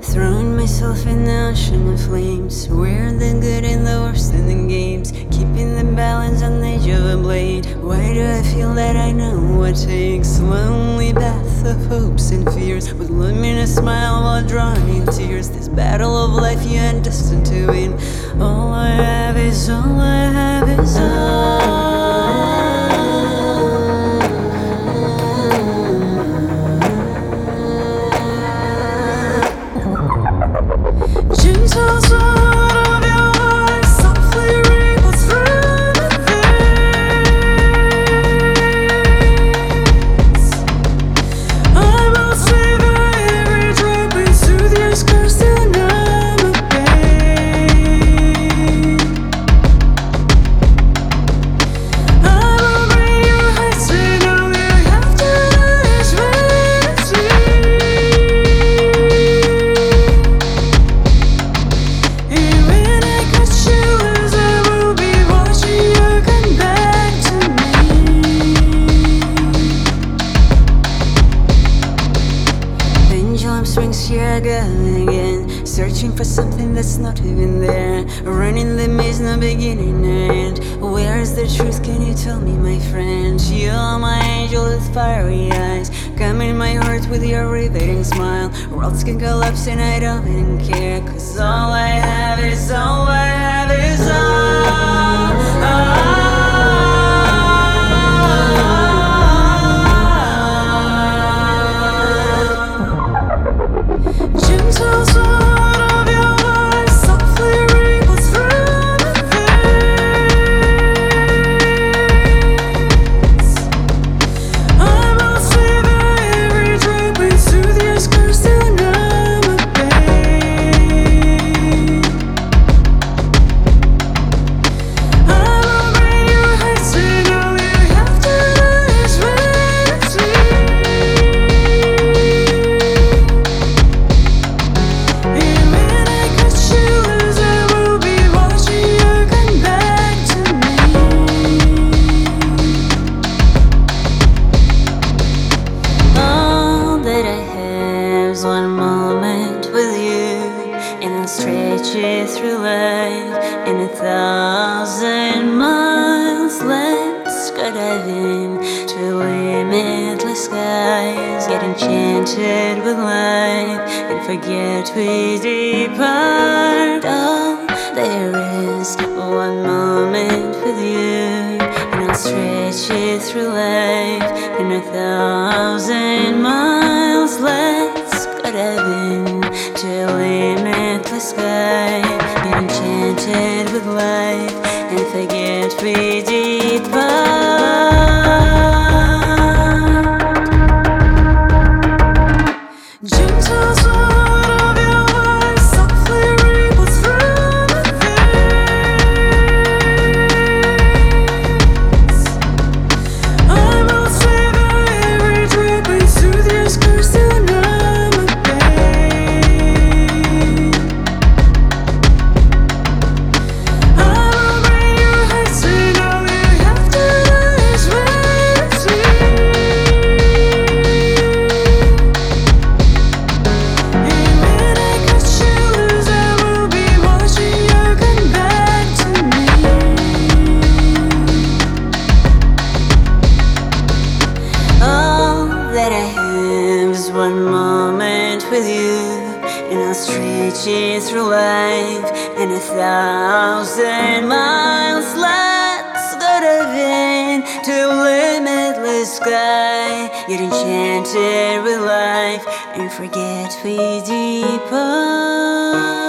Throwing myself in the ocean of flames, where the good and the worst in the games, keeping the balance on the edge of a blade. Why do I feel that I know what takes? Lonely path of hopes and fears, with luminous smile while drawn in tears. This battle of life you are destined to win. All I have is all I have is all. Gentle sound of your voice softly ripples through the veins. I will savor every drop and soothe your scars till numb the pain. I will bring your heights and all you have to do is vanity. Swings here again, searching for something that's not even there. Running the maze, no beginning or end. Where is the truth? Can you tell me, my friend? You are my angel with fiery eyes. Come in my heart with your riveting smile. Worlds can collapse and I don't even care, 'cause all I have is all I have is all. Gentle sound of your voice softly ripples through the veins. I will savor every drop and soothe your scars till numb the pain. I will bring your heights and all you have to do is vanity. One moment with you, and I'll stretch it through life in 1,000 miles. Let's go diving to limitless skies, get enchanted with life and forget we depart. Oh, there is one moment with you, and I'll stretch it through life in 1,000 miles. Let's diving to limitless sky, get enchanted with life and forget we depart. Gentle sound of your voice softly ripples through the veins. I will savor every drop and soothe your scars till numb the pain. I will bring your heights and all you have to do is vanity. And when I catch you lose, I will be watching you come back to me. All that I have is one moment with you, and I'll stretch it through life in 1,000 miles. Let's go diving to limitless sky, get enchanted with life and forget we depart.